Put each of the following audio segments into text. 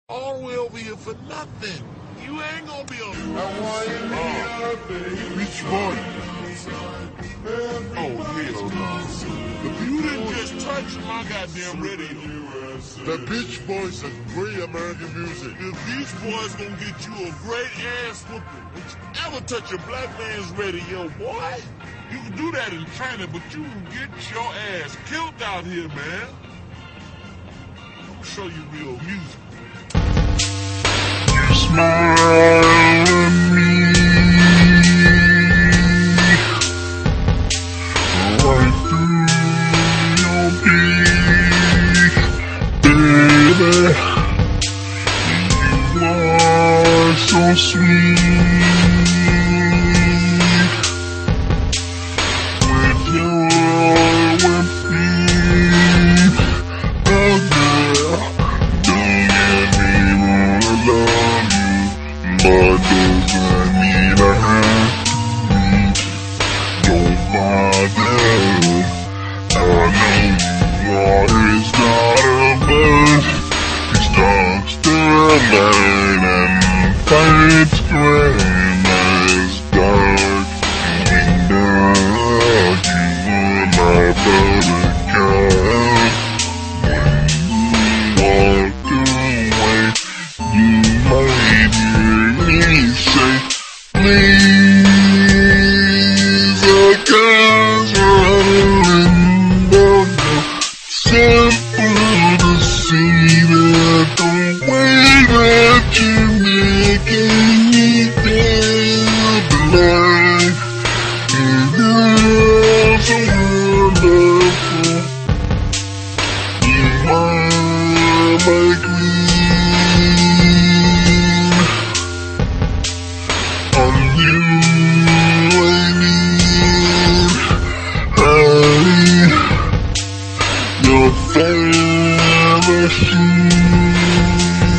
all the way over here for nothing. You ain't gonna be on. Beach Boy. Oh, hell no. You didn't just touch my goddamn radio. The Beach Boys are great American music. The Beach Boys gonna get you a great ass whooping. Don't you ever touch a black man's radio, boy. You can do that in China, but you can get your ass killed out here, man. I'm gonna show you real music. You smile at me, right through your beak, baby. You are so sweet. With your wet feet, oh girl, don't get me wrong, I love you, but doesn't mean I have to. Don't bother, I know you always got a buzz. He starts to learn and fights grand as dark. Without you, my buttercup. When you walk away, you might hear me say, please, I can't run down. Simple to see that the way that you're making me feel alive is so wonderful. You are my queen. On you I need, your forever shield.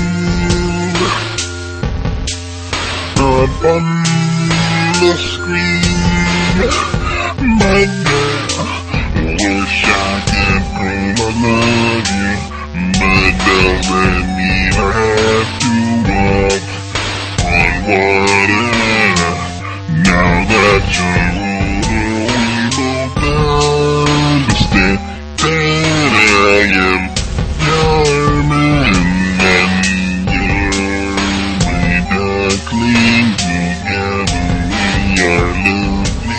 Up on the screen, my girl, wish I could prove I love you, but doesn't mean I have to walk on water. Now that you're older, we both understand that I am your man, and you're my duckling. Together we are lovely.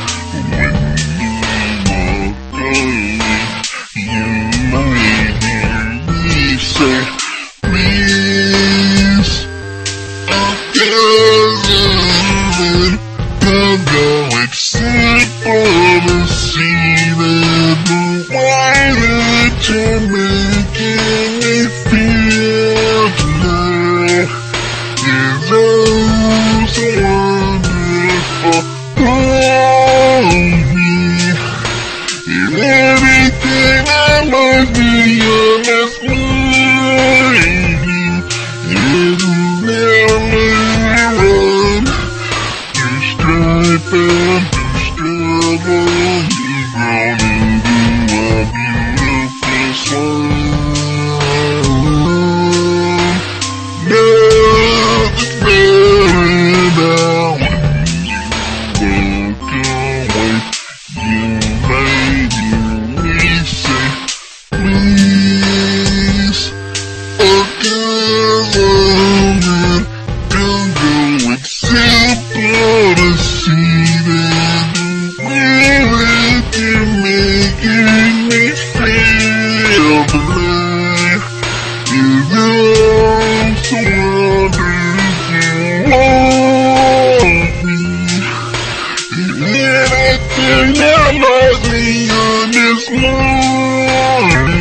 When you walk away, you might hear me say, please, go. It's simple to see that the way that you're making me feel tonight is oh so wonderful. Oh, me, if everything I must be honest with you, it'll never run. You stripe and you struggle, you've grown into a beautiful swan. Nothing's better now when you walk away. You made me say, please, man, don't go. It's simple to see that the way that you're making me feel alive is all so wonderful. Oh, me, if anything that lies me on this morning.